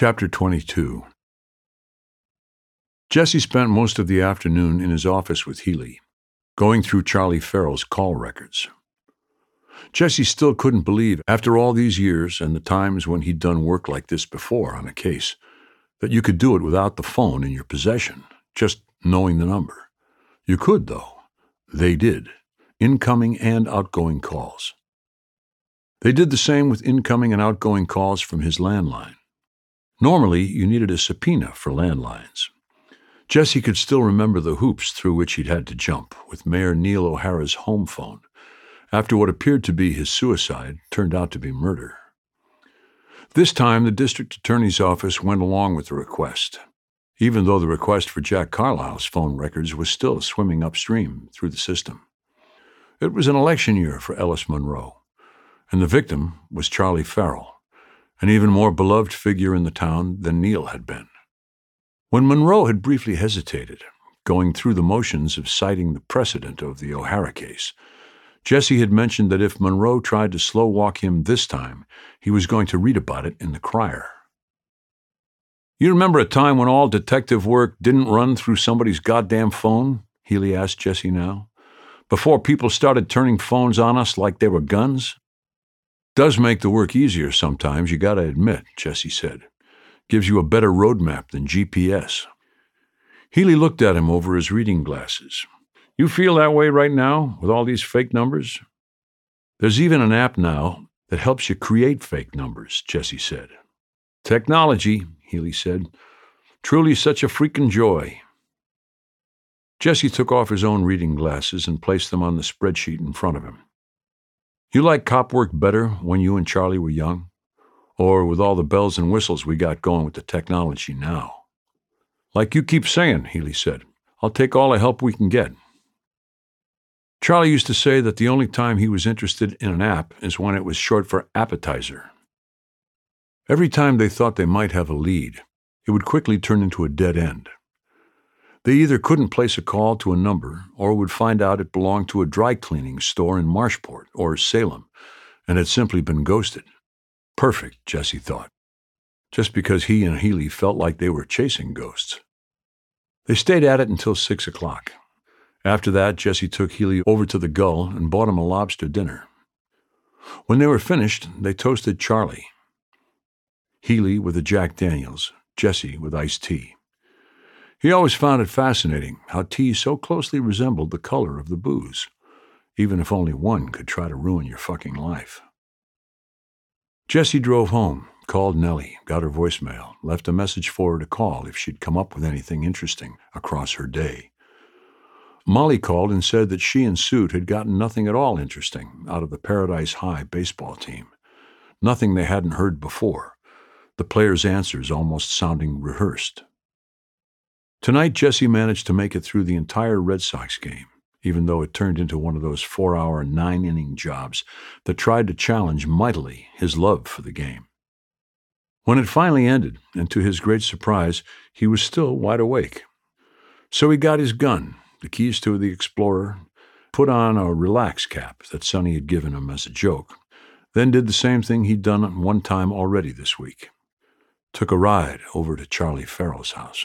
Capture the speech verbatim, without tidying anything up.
Chapter twenty-two. Jesse spent most of the afternoon in his office with Healy, going through Charlie Farrell's call records. Jesse still couldn't believe, after all these years and the times when he'd done work like this before on a case, that you could do it without the phone in your possession, just knowing the number. You could, though. They did, incoming and outgoing calls. They did the same with incoming and outgoing calls from his landline. Normally, you needed a subpoena for landlines. Jesse could still remember the hoops through which he'd had to jump with Mayor Neil O'Hara's home phone, after what appeared to be his suicide turned out to be murder. This time, the district attorney's office went along with the request, even though the request for Jack Carlisle's phone records was still swimming upstream through the system. It was an election year for Ellis Monroe, and the victim was Charlie Farrell, an even more beloved figure in the town than Neil had been. When Monroe had briefly hesitated, going through the motions of citing the precedent of the O'Hara case, Jesse had mentioned that if Monroe tried to slow-walk him this time, he was going to read about it in the Crier. "You remember a time when all detective work didn't run through somebody's goddamn phone?" Healy asked Jesse now. "Before people started turning phones on us like they were guns?" "Does make the work easier sometimes, you gotta admit," Jesse said. "Gives you a better roadmap than G P S." Healy looked at him over his reading glasses. "You feel that way right now, with all these fake numbers?" "There's even an app now that helps you create fake numbers," Jesse said. "Technology," Healy said. "Truly such a freaking joy." Jesse took off his own reading glasses and placed them on the spreadsheet in front of him. "You like cop work better when you and Charlie were young? Or with all the bells and whistles we got going with the technology now?" "Like you keep saying," Healy said, "I'll take all the help we can get." Charlie used to say that the only time he was interested in an app is when it was short for appetizer. Every time they thought they might have a lead, it would quickly turn into a dead end. They either couldn't place a call to a number or would find out it belonged to a dry cleaning store in Marshport or Salem and had simply been ghosted. Perfect, Jesse thought, just because he and Healy felt like they were chasing ghosts. They stayed at it until six o'clock. After that, Jesse took Healy over to the Gull and bought him a lobster dinner. When they were finished, they toasted Charlie. Healy with a Jack Daniels, Jesse with iced tea. He always found it fascinating how tea so closely resembled the color of the booze, even if only one could try to ruin your fucking life. Jesse drove home, called Nellie, got her voicemail, left a message for her to call if she'd come up with anything interesting across her day. Molly called and said that she and Suit had gotten nothing at all interesting out of the Paradise High baseball team, nothing they hadn't heard before, the players' answers almost sounding rehearsed. Tonight, Jesse managed to make it through the entire Red Sox game, even though it turned into one of those four-hour, nine-inning jobs that tried to challenge mightily his love for the game. When it finally ended, and to his great surprise, he was still wide awake. So he got his gun, the keys to the Explorer, put on a relax cap that Sonny had given him as a joke, then did the same thing he'd done one time already this week. Took a ride over to Charlie Farrell's house.